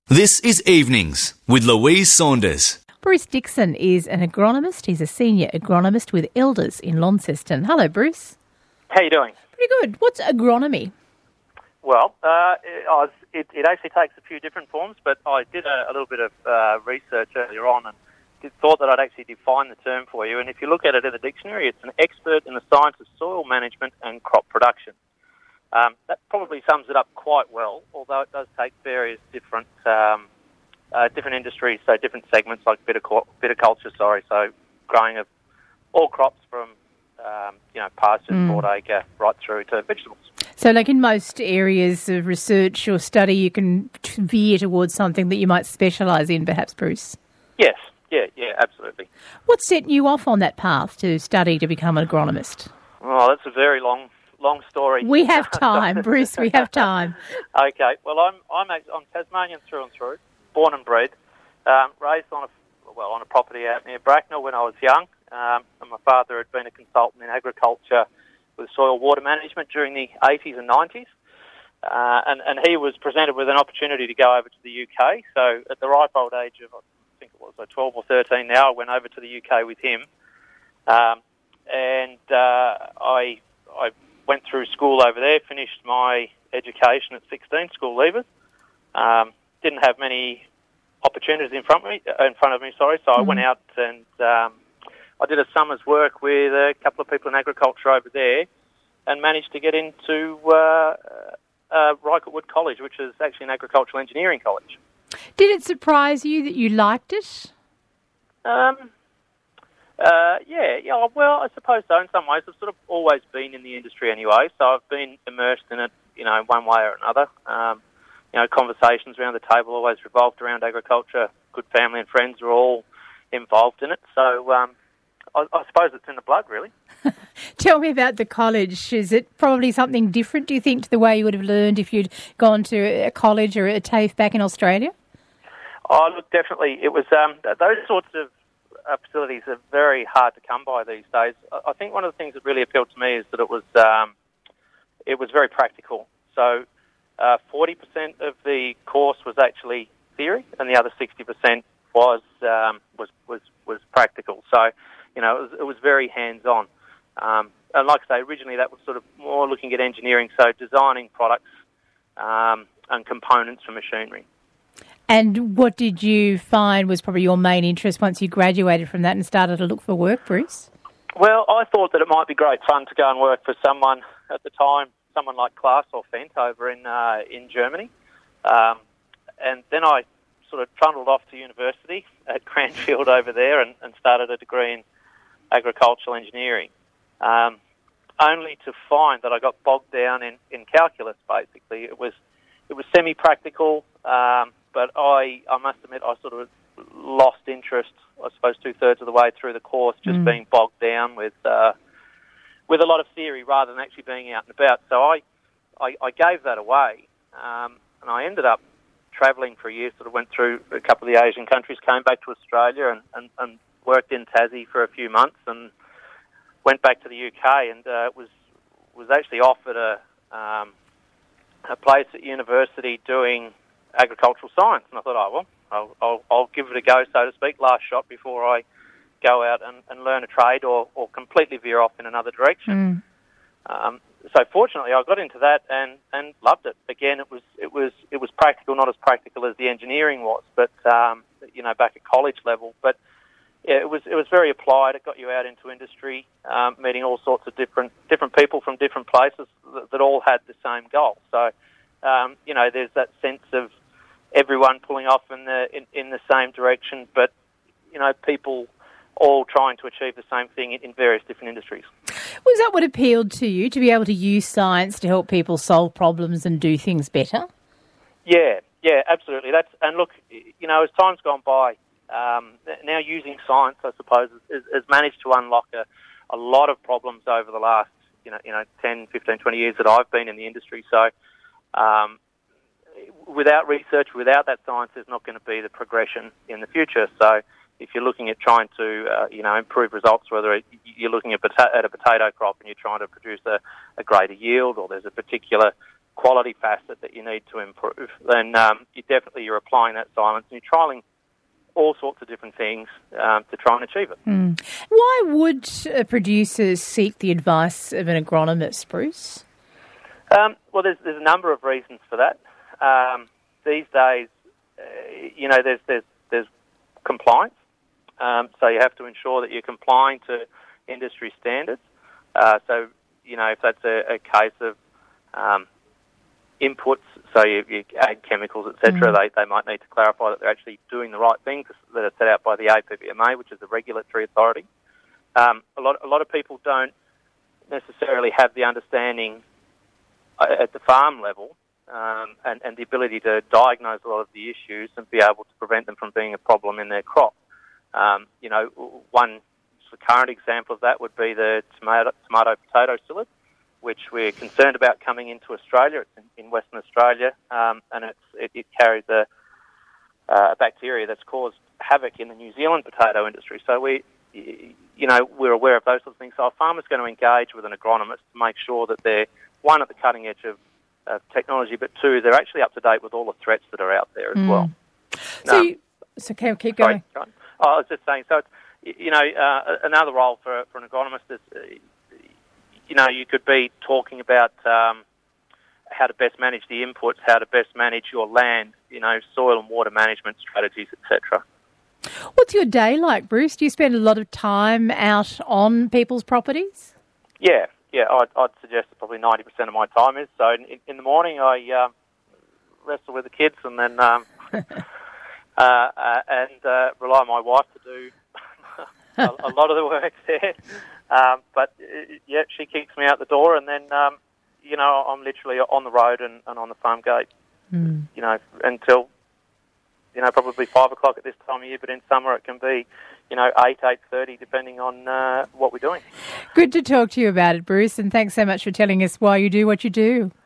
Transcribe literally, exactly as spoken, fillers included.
This is Evenings with Louise Saunders. Bruce Dixon is an agronomist. He's a senior agronomist with Elders in Launceston. Hello, Bruce. How you doing? Pretty good. What's agronomy? Well, uh, it, I was, it, it actually takes a few different forms, but I did a, a little bit of uh, research earlier on and did, thought that I'd actually define the term for you. And if you look at it in the dictionary, it's an expert in the science of soil management and crop production. Um, that probably sums it up quite well, although it does take various different um, uh, different industries, so different segments like viticulture, viticulture sorry, so growing of all crops from um, you know pastures, Mm. broadacre, right through to vegetables. So like in most areas of research or study, you can veer towards something that you might specialise in, perhaps, Bruce? Yes, yeah, yeah, absolutely. What set you off on that path to study to become an agronomist? Oh, that's a very long, long story. We have time, Bruce, we have time. Okay, well, I'm I'm act- I'm Tasmanian through and through, born and bred, um, raised on a well on a property out near Bracknell when I was young, um, and my father had been a consultant in agriculture with soil water management during the eighties and nineties, uh, and and he was presented with an opportunity to go over to the U K. So at the ripe old age of I think it was like twelve or thirteen now, I went over to the U K with him, um, and uh, I I. went through school over there, finished my education at sixteen, school leavers. Um, didn't have many opportunities in front of me, in front of me, sorry. So I went out and um, I did a summer's work with a couple of people in agriculture over there, and managed to get into uh, uh, Rycote Wood College, which is actually an agricultural engineering college. Did it surprise you that you liked it? Um. Uh, yeah, yeah. Well, I suppose so. In some ways, I've sort of always been in the industry anyway, so I've been immersed in it, you know, one way or another. Um, you know, conversations around the table always revolved around agriculture. Good family and friends are all involved in it, so um, I, I suppose it's in the blood, really. Tell me about the college. Is it probably something different, do you think, to the way you would have learned if you'd gone to a college or a TAFE back in Australia? Oh, look, definitely. It was um, those sorts of Uh, facilities are very hard to come by these days. I, I think one of the things that really appealed to me is that it was um, it was very practical. So uh, forty percent of the course was actually theory, and the other sixty percent was um, was was was practical. So you know it was, it was very hands-on. Um, and like I say, originally that was sort of more looking at engineering, so designing products um, and components for machinery. And what did you find was probably your main interest once you graduated from that and started to look for work, Bruce? Well, I thought that it might be great fun to go and work for someone at the time, someone like Klaas or Fendt over in uh, in Germany. Um, and then I sort of trundled off to university at Cranfield over there and, and started a degree in agricultural engineering, um, only to find that I got bogged down in, in calculus, basically. It was, it was semi-practical, um, But I, I must admit, I sort of lost interest, I suppose, two-thirds of the way through the course, just mm. being bogged down with uh, with a lot of theory rather than actually being out and about. So I, I, I gave that away, um, and I ended up travelling for a year, sort of went through a couple of the Asian countries, came back to Australia and, and, and worked in Tassie for a few months and went back to the U K and uh, was was actually offered a, um, a place at university doing agricultural science, and I thought, oh, well, I'll, I'll, I'll give it a go, so to speak, last shot before I go out and, and learn a trade or, or completely veer off in another direction. Mm. Um, so fortunately, I got into that and, and loved it. Again, it was it was it was practical, not as practical as the engineering was, but um, you know, back at college level. But yeah, it was it was very applied. It got you out into industry, um, meeting all sorts of different different people from different places that, that all had the same goal. So um, you know, there's that sense of everyone pulling off in the in, in the same direction, but you know, people all trying to achieve the same thing in, in various different industries. Was that what appealed to you, to be able to use science to help people solve problems and do things better? Yeah, yeah, absolutely. That's and look, you know, as time's gone by, um, now using science, I suppose, has, has managed to unlock a, a lot of problems over the last, you know, you know, ten, fifteen, twenty years that I've been in the industry. So. Um, Without research, without that science, there's not going to be the progression in the future. So if you're looking at trying to, uh, you know, improve results, whether you're looking at, pota- at a potato crop and you're trying to produce a, a greater yield, or there's a particular quality facet that you need to improve, then um, you definitely you're applying that science and you're trialling all sorts of different things um, to try and achieve it. Mm. Why would uh, producers seek the advice of an agronomist, Bruce? Um, well, there's there's a number of reasons for that. Um, these days, uh, you know, there's there's there's compliance, um, so you have to ensure that you're complying to industry standards. Uh, so, you know, if that's a, a case of um, inputs, so you, you add chemicals, et cetera, mm. they, they might need to clarify that they're actually doing the right things that are set out by the A P P M A, which is the regulatory authority. Um, a lot a lot of people don't necessarily have the understanding at the farm level um, and, and the ability to diagnose a lot of the issues and be able to prevent them from being a problem in their crop. Um, you know, one sort of current example of that would be the tomato, tomato potato psyllid, which we're concerned about coming into Australia. It's in, in Western Australia, um, and it's, it, it carries a, uh, a bacteria that's caused havoc in the New Zealand potato industry. So we, you know, we're aware of those sorts of things. So a farmer's going to engage with an agronomist to make sure that they're, one, at the cutting edge of uh, technology, but two, they're actually up to date with all the threats that are out there as mm. well. So, um, you, so can keep going. Sorry, oh, I was just saying, so, it's, you know, uh, another role for, for an agronomist is, uh, you know, you could be talking about um, how to best manage the inputs, how to best manage your land, you know, soil and water management strategies, et cetera. What's your day like, Bruce? Do you spend a lot of time out on people's properties? Yeah, yeah, I'd, I'd suggest that probably ninety percent of my time is. So in, in the morning I um, wrestle with the kids and then um, uh, uh, and uh, rely on my wife to do a, a lot of the work there. Um, but, uh, yeah, she kicks me out the door and then, um, you know, I'm literally on the road and, and on the farm gate, mm. you know, until, you know, probably five o'clock at this time of year, but in summer it can be, you know, eight, eight thirty, depending on uh, what we're doing. Good to talk to you about it, Bruce, and thanks so much for telling us why you do what you do.